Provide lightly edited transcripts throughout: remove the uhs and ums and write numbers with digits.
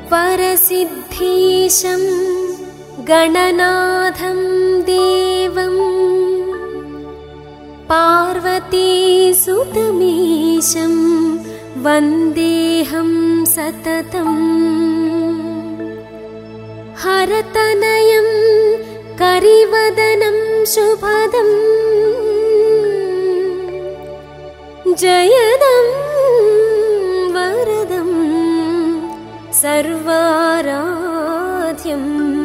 వరసిద్ధీశం గణనాథం దేవం పార్వతీసుతమీశం వందేహం సతతం హరతనయం కరివదనం శుభదం జయదం వరదం సర్వారాధ్యం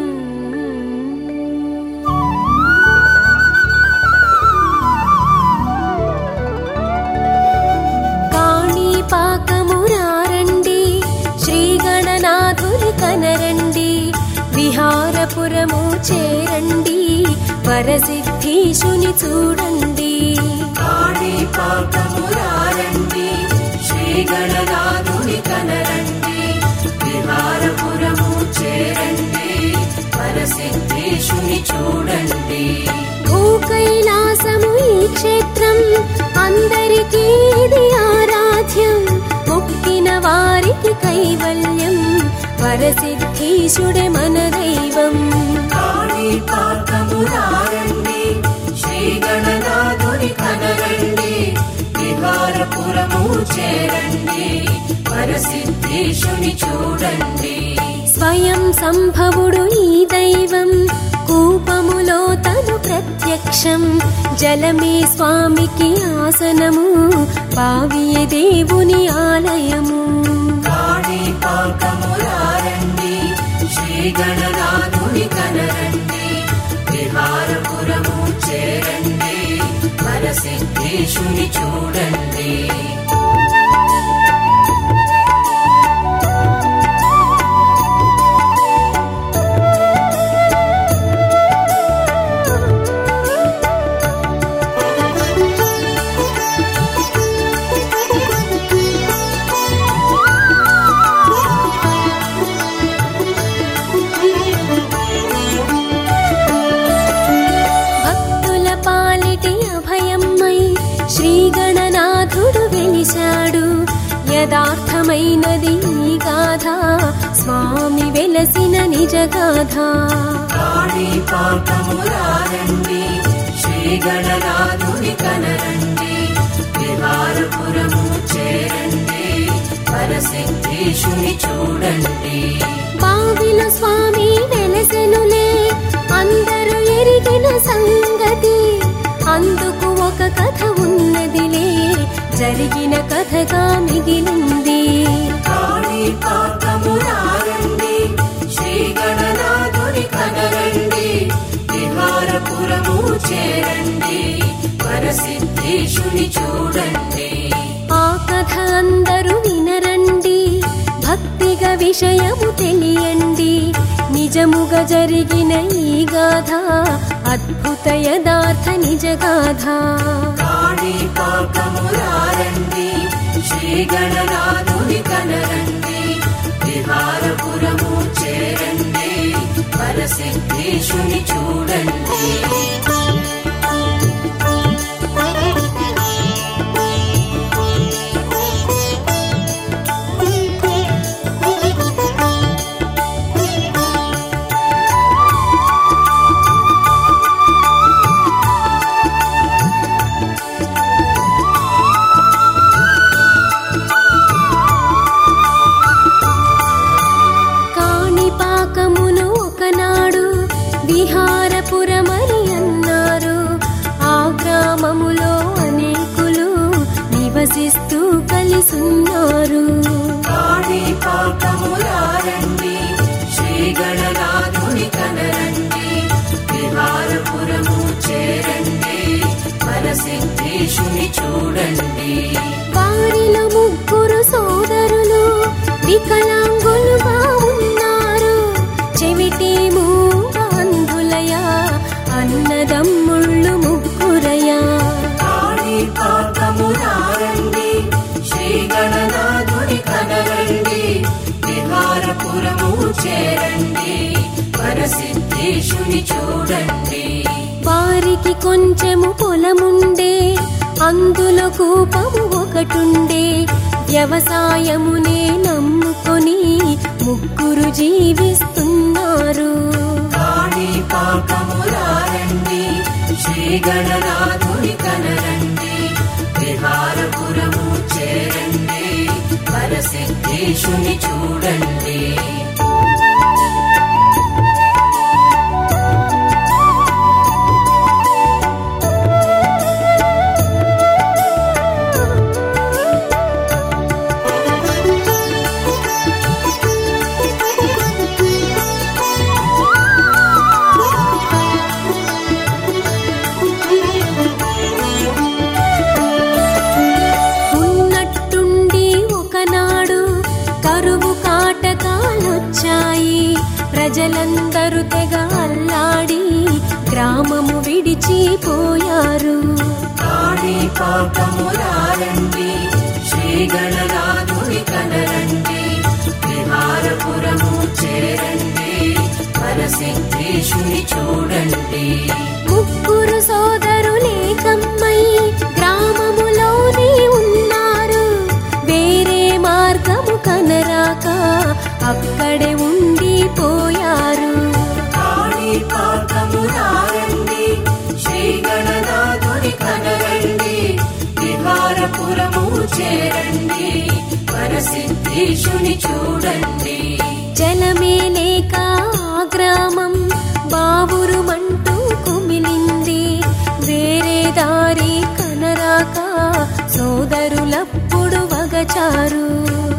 కాణిపాకమురారండి శ్రీగణనాథుని కనరండి విహారపురము చేరండి వరసిద్ధీశుని చూడండి కాణిపాకమురారండి శ్రీగణనాథుని కనరండి విహారపురము చేరండి వరసిద్ధీశుని చూడండి భూకైలాసము ఈ క్షేత్రం అందరికీ ఇది ఆరాధ్యం మొక్కిన వారికి కైవల్యం వరసిద్ధీశుడే మన దైవం కాణిపాకమురారండి శ్రీగణనాథుని కనరండి విహారపురము చేరండి వరసిద్ధీశుని చూడండి స్వయం సంభవుడు ఈ దైవం కూపములో తను ప్రత్యక్షం జలమే స్వామికి ఆసనము బావియే దేవుని ఆలయము కాణిపాకమురారండి శ్రీగణనాథుని కనరండి విహారపురము చేరండి వరసిద్ధీశుని చూడండి శ్రీగణనాథుడు వెలిశాడు యదార్థమైనది ఈ గాథ స్వామి వెలసిన నిజ గాథ కాణిపాకమురారండి శ్రీగణనాథుని కనరండి విహారపురము చేరండి వరసిద్ధీశుని చూడండి బావిలో స్వామి వెలసెనులే అందరూ ఎరిగిన సంగతి అందుకు ఒక కథ ఉన్నదిలే జరిగిన కథగా మిగిలింది కాణిపాకమురారండి శ్రీగణనాథుని కనరండి విహారపురము చేరండి వరసిద్ధీశుని చూడండి ఆ కథ అందరూ వినరండి భక్తిగా విషయము తెలియండి నిజముగా జరిగిన ఈ గాథ అద్భుత యదార్థ నిజ గాథ కాణిపాకమురారండి శ్రీగణనాథుని కనరండి విహారపురము చేరండి వరసిద్ధీశుని చూడండి కాణిపాకమును ఒకనాడు విహారపురమని అన్నారు ఆ గ్రామములో అనేకులు నివసిస్తూ కలిసున్నారు కాణిపాకమురారండి శ్రీగణనాథుని కనరండి విహారపురము చేరండి వరసిద్ధీశుని చూడండి వారిలో ముగ్గురు సోదరులు వికలాంగులుగా ఉన్నారు చెవిటి మూగ అంధులయా అన్నదమ్ముళ్ళు ముగ్గురయా కాణిపాకమురారండి శ్రీగణనాథుని కనరండి విహారపురము చేరండి వరసిద్ధీశుని చూడండి వారికి కొంచెము పొలముండే అందులో కూపము ఒకటుండే వ్యవసాయమునే నమ్ముకొని ముగ్గురు జీవిస్తున్నారు. కాణిపాకమురారండి, శ్రీ గణనాథుని కనరండి, విహారపురము చేరండి, వరసిద్ధేశుని చూడండి. ప్రజలందరూ తెగ అల్లాడి గ్రామము విడిచిపోయారు. కాణిపాకమురారండి, శ్రీ గణనాథుని కనరండి, విహారపురము చేరండి, వరసిద్ధేశుని చూడండి. ముగ్గురు సోదరులేకమ్మై గ్రామములోనే ఉన్నారు. వేరే మార్గము కనరాక అక్కడే ఉండిపోయారు. కాణిపాకమురారండి, శ్రీ గణనాథుని కనరండి, విహారపురము చేరండి, వరసిద్ధేశుని చూడండి. జలమే లేక ఆ గ్రామం బావురుమంటూ కుమిలింది. వేరే దారి కనరాక సోదరులప్పుడు వగచారు.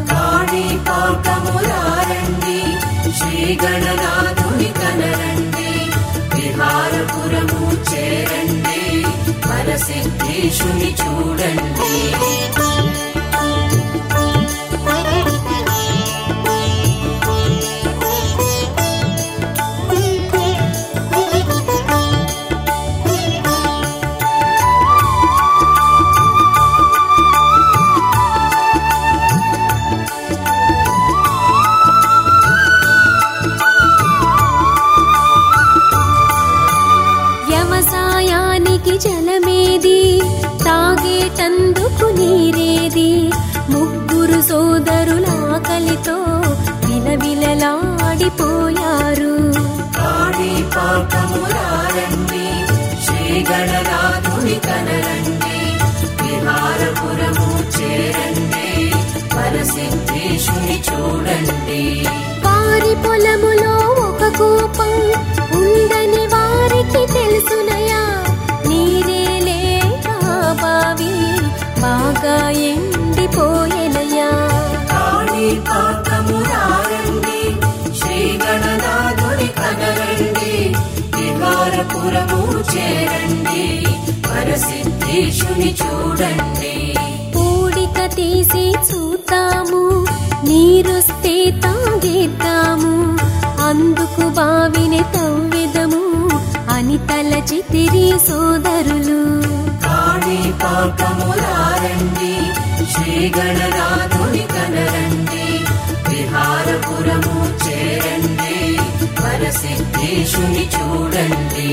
కాణిపాకమురారండి, శ్రీ గణనాథుని కనరండి, విహారపురము చేరండి, వరసిద్ధేశుని చూడండి. జలమేది, తాగేటందుకు నీరేది? ముగ్గురు సోదరుల ఆకలితో విలవిలలాడిపోయారు. కాణిపాకమురారండి, శ్రీ గణనాథుని కనరండి, విహారపురము చేరండి, వరసిద్ధేశుని చూడండి. వారి పొలములో ఒక కూపం ఉందని వారికి తెలుసునయా. నీరే లేక బావి బాగా ఎండిపోయెనయా. కాణిపాకమురారండి, శ్రీ గణనాథుని కనరండి, విహారపురము చేరండి, వరసిద్ధేశుని చూడండి. పూడిక తీసి చూద్దాము, నీరొస్తే తాగేద్దాము, అందుకు బావిని తవ్వెదము అని తలచితిరి సోదరులు. కాణిపాకమురారండి, శ్రీ గణనాథుని కనరండి, విహారపురము చేరండి, వరసిద్ధేశుని చూడండి.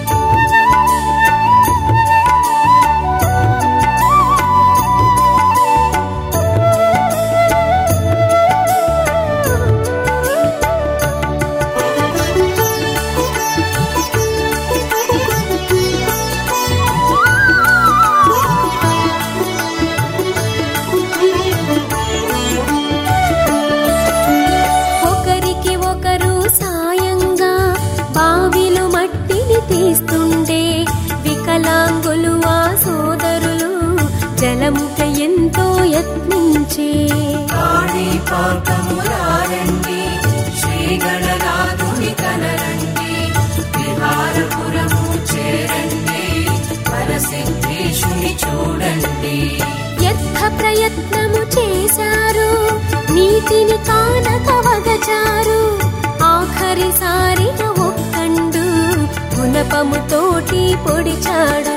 తీస్తుండే వికలాంగులు ఆ సోదరులు జలముక ఎంతో యత్నించే. కాణిపాకమురారండి, శ్రీ గణనాథుని కనరండి, విహారపురము చేరండి, వరసిద్ధేశుని చూడండి. యత్న ప్రయత్నము చేశారు, నీటిని కానక వగచారు. ఆఖరిసారిగా ఒక్కండు గుణపముతోటి పొడిచాడు.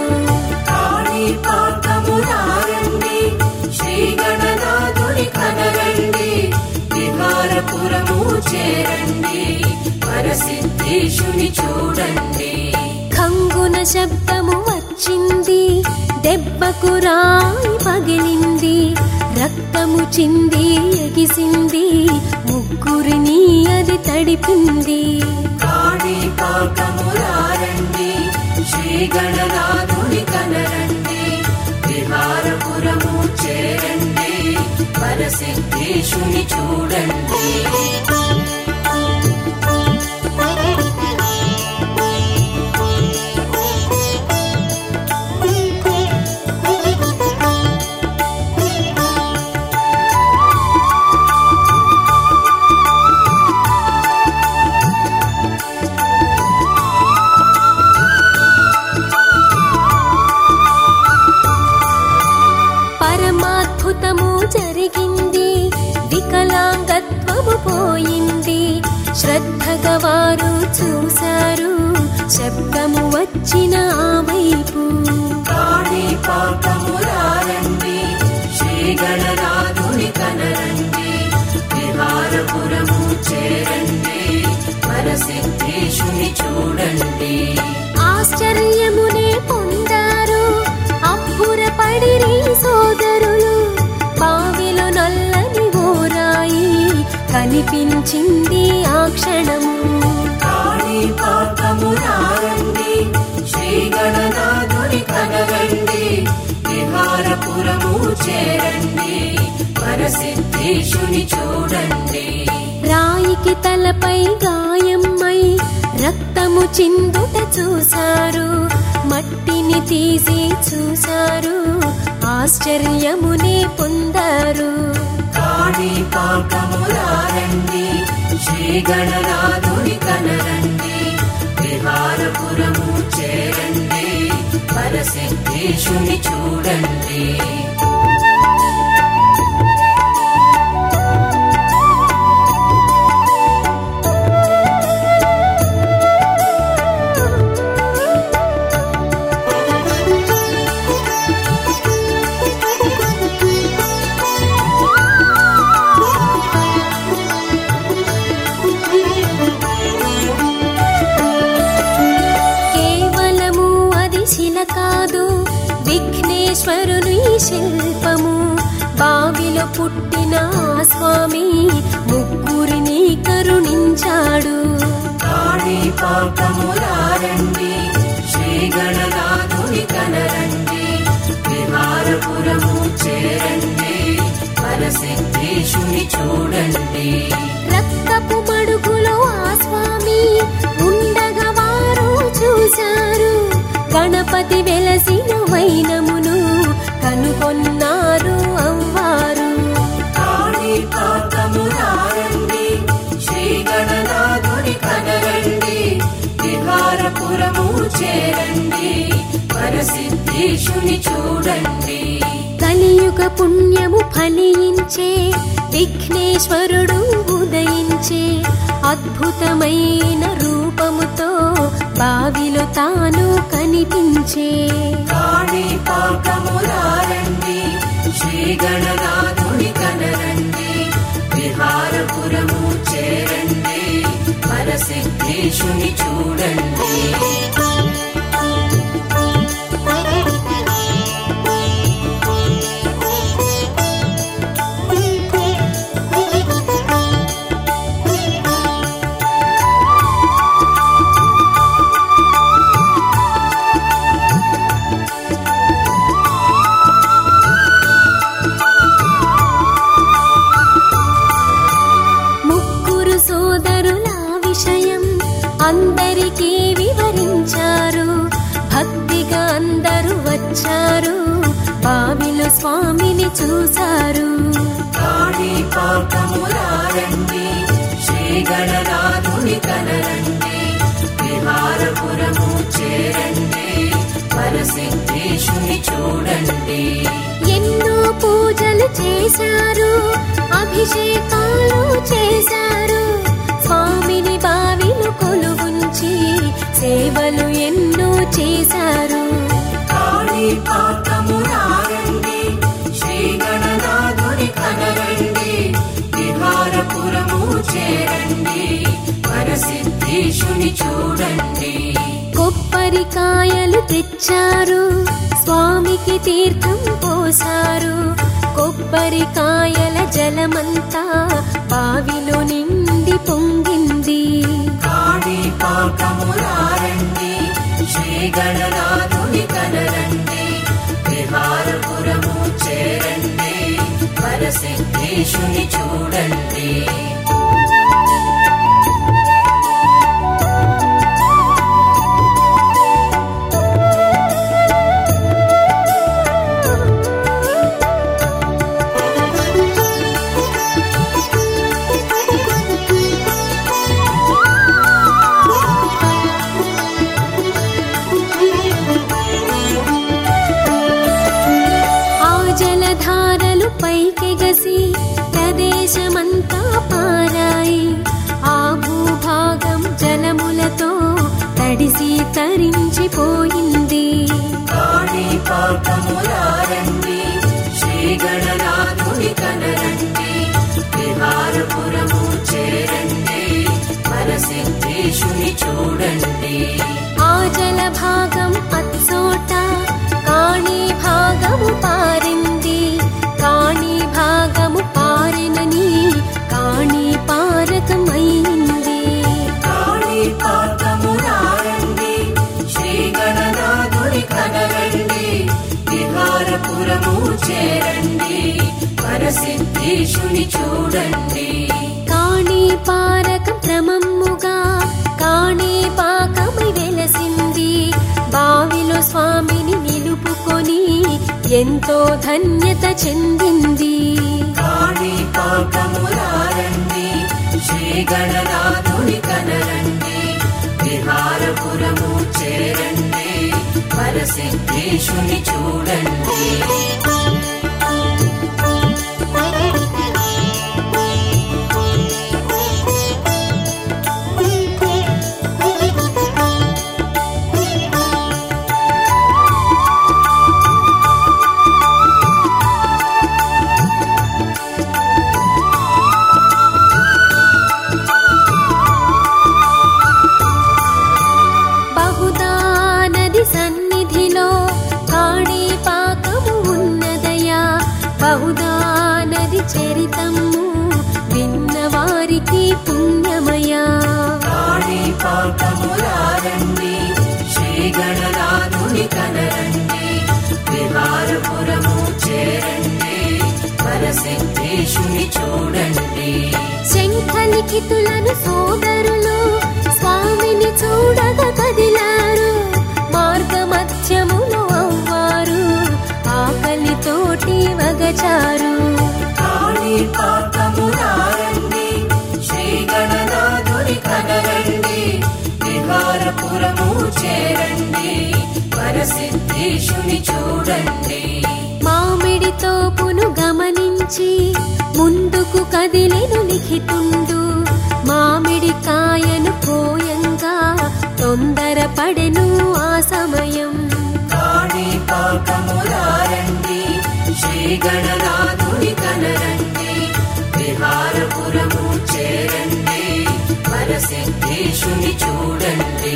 కాణిపాకమురారండి, శ్రీ గణనాథుని కనరండి, విహారపురము చేరండి, వరసిద్ధేశుని చూడండి. ఖంగున శబ్దము వచ్చింది, దెబ్బకు రాయి పగిలింది, రక్తము చింది ఎగిసింది, ముగ్గురిని అది తడిపింది. కాణిపాకమురారండి, శ్రీ గణనాథుని కనరండి, విహారపురము చేరండి, వరసిద్ధేశుని చూడండి. పరమాద్భుతము జరిగింది, వికలాంగత్వము పోయింది. శ్రద్ధగా వారు చూశారు, శబ్దము వచ్చిన ఆ వైపు. కాణిపాకమురారండి, శ్రీ గణనాథుని కనరండి, విహారపురము చేరండి, వరసిద్ధేశుని చూడండి. ఆశ్చర్యమునే పొందారు, అబ్బురపడిరి సోదరులు. బావిలో నల్లని ఓరాయి కనిపించింది ఆ క్షణము. కాణిపాకమురారండి, శ్రీ గణనాథుని కనరండి, విహారపురము చేరండి, వరసిద్ధేశుని చూడండి. రాయికి తలపై గాయమై రక్తము చిందుట చూశారు, మట్టిని తీసి చూశారు, ఆశ్చర్యమునే పొందారు. కాణిపాకమురారండి, శ్రీ గణనాథుని కనరండి, విహారపురము చేరండి, వరసిద్ధేశుని చూడండి. కాదు, విఘ్నేశ్వరుని శిల్పము. బావిలో పుట్టిన ఆ స్వామి ముగ్గురిని కరుణించాడు. కాణిపాకమురారండి, శ్రీ గణనాథుని కనరండి, విహారపురము చేరండి, వరసిద్ధేశుని చూడండి. రక్తపు మడుగులో ఆ స్వామి ఉండగా వారు చూశారు, గణపతి వెలసిన వైనమును కనుగొన్నారు అవ్వారు. కాణిపాకమురారండి, శ్రీ గణనాథుని కనరండి, విహారపురము చేరండి, వరసిద్ధేశుని చూడండి. కలియుగ పుణ్యము ఫలించే, విఘ్నేశ్వరుడు ఉదయించే, అద్భుతమైన రూపముతో బావిలో తాను కనిపించే. కాణిపాకమురారండి, శ్రీ గణనాథుని కనరండి, విహారపురము చేరండి, వరసిద్ధేశుని చూడండి. అందరికీ వివరించారు, భక్తిగా అందరూ వచ్చారు, బావిలో స్వామిని చూశారు. కాణిపాకమురారండి, శ్రీ గణనాథుని కనరండి, విహారపురము చేరండి, వరసిద్ధేశుని చూడండి. ఎన్నో పూజలు చేశారు, అభిషేకాలు చేశారు, స్వామిని బావిలో కొలువుంచి సేవలు ఎన్నో చేశారు. కాణిపాకమురారండి, శ్రీ గణనాథుని కనరండి, విహారపురము చేరండి, వరసిద్ధేశుని చూడండి. కొబ్బరికాయలు తెచ్చారు, స్వామికి తీర్థం పోసారు, కొబ్బరికాయల జలమంతా బావిలో నిండి పొంగింది. కాణిపాకమురారండి శ్రీ గణనాథుని కనరండి, విహారపురము చేరండి, వరసిద్ధేశుని చూడండి. పైకెగసి ప్రదేశమంతా పారాయి. ఆ భూభాగం జలములతో తడిసి తరించిపోయింది. కాణిపాకమురారండి శ్రీ గణనాథుని కనరండి, విహారపురము చేరండి, వరసిద్ధేశుని చూడండి. ఆ జలభాగం అచ్చోట కాణీ భాగము పారింది. కాణీ భాగము పారినని కాణీ పారకమైంది. కాణిపాకమురారండి శ్రీ గణనాథుని కనరండి, విహారపురము చేరండి, వరసిద్ధేశుని చూడండి. కాణీ పారక క్రమముగా కాణీ పాకమై వెలసింది. బావిలో స్వామిని నిలుపుకొని ఎంతో ధన్యత చెందింది. కాణిపాకమురారండి శ్రీ గణనాథుని కనరండి, విహారపురము చేరండి, వరసిద్ధేశుని చూడండి. బహుదా నది చరితము విన్నవారికి పుణ్యమయా. కాణిపాకమురారండి శ్రీ గణనాథుని కనరండి, విహారపురము చేరండి, వరసిద్ధేశుని చూడండి. శంఖలిఖితులను సోదరులు స్వామిని చూడగా కదిలారు. మార్గమధ్యములో అవ్వారు ఆకలితోటి వగచారు. కాణిపాకమురారండి శ్రీ గణనాథుని కనరండి, విహారపురము చేరండి, వరసిద్ధేశుని చూడండి. మామిడి తోపును గమనించి ముందుకు కదిలెను లిఖితుండు. మామిడి కాయను కోయంగా తొందరపడెను ఆ సమయం. కాణిపాకమురారండి శ్రీ గణనాథుని కనరండి, విహారపురము చేరండి, వరసిద్ధేశుని చూడండి.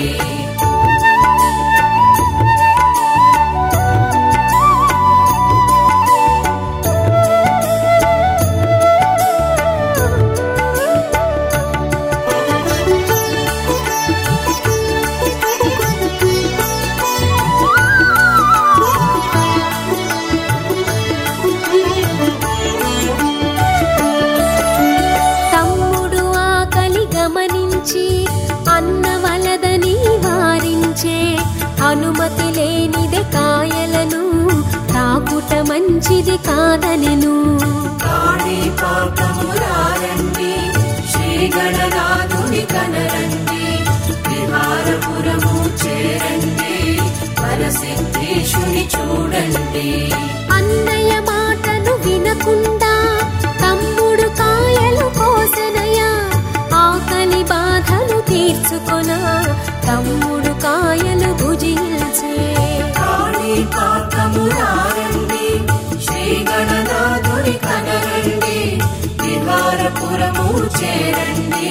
అన్నవలదని వారించే అనుమతి లేనిదే కాయలను తాకుట మంచిది కాదనెను. కాణిపాకమురారండి శ్రీ గణనాథుని కనరండి, విహారపురము చేరండి, వరసిద్ధేశుని చూడండి. అన్నయ్య మాటను వినకుండా తమ్ముడు కాయలు కోసెనయా. ఆకలి బాధలు తీర్చుకొన తమ్ముడు కాయలు భుజించే. కాణిపాకమురారండి శ్రీ గణనాథుని కనరండి, విహారపురము చేరండి,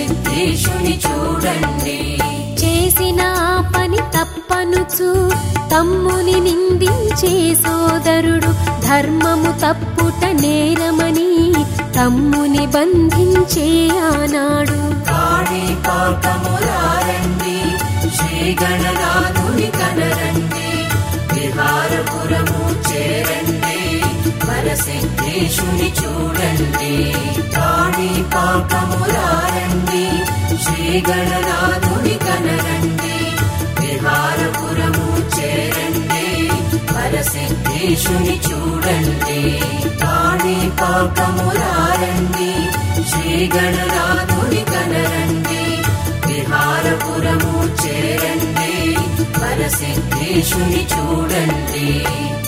వరసిద్ధేశుని చూడండి. చేసిన ఆ పని తప్పనుచు తమ్ముని నిందించే సోదరుడు ధర్మము తప్పుట నేరమని తమ్ముని బంధించే ఆనాడు కాణిపాకమురారండి శ్రీ గణనాథుని కనరండి విహారపురము చేరండి వరసిద్ధేశుని చూడండి కాణిపాకమురారండి శ్రీ గణనాథుని కనరండి విహారపురము చేరండి వరసిద్ధేశుని చూడండి కాణిపాకమురారండి శ్రీ గణనాథుని కనరండి విహారపురము చేరండి వరసిద్ధేశుని చూడండి.